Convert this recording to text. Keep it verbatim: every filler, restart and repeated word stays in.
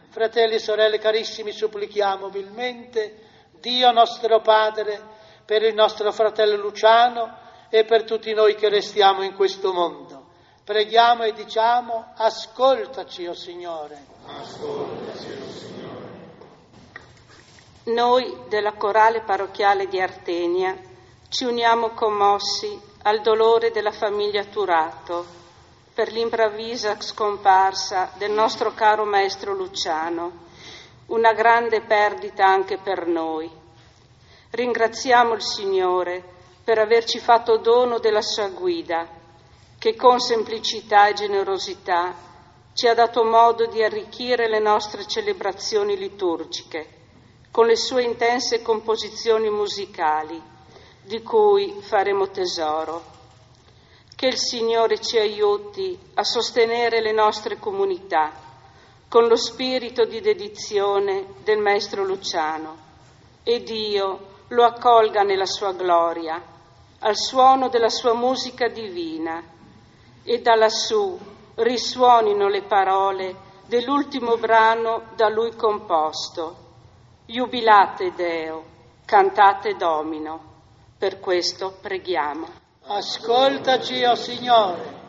Fratelli e sorelle carissimi, supplichiamo umilmente Dio nostro Padre per il nostro fratello Luciano e per tutti noi che restiamo in questo mondo. Preghiamo e diciamo: ascoltaci, o Signore. Ascoltaci, o Signore. Noi della Corale Parrocchiale di Artenia ci uniamo commossi al dolore della famiglia Turato per l'improvvisa scomparsa del nostro caro maestro Luciano, una grande perdita anche per noi. Ringraziamo il Signore per averci fatto dono della sua guida, che con semplicità e generosità ci ha dato modo di arricchire le nostre celebrazioni liturgiche con le sue intense composizioni musicali, di cui faremo tesoro. Che il Signore ci aiuti a sostenere le nostre comunità con lo spirito di dedizione del Maestro Luciano e Dio lo accolga nella sua gloria, al suono della sua musica divina, e da lassù risuonino le parole dell'ultimo brano da lui composto: Jubilate Deo, cantate Domino. Per questo preghiamo. Ascoltaci, o Signore.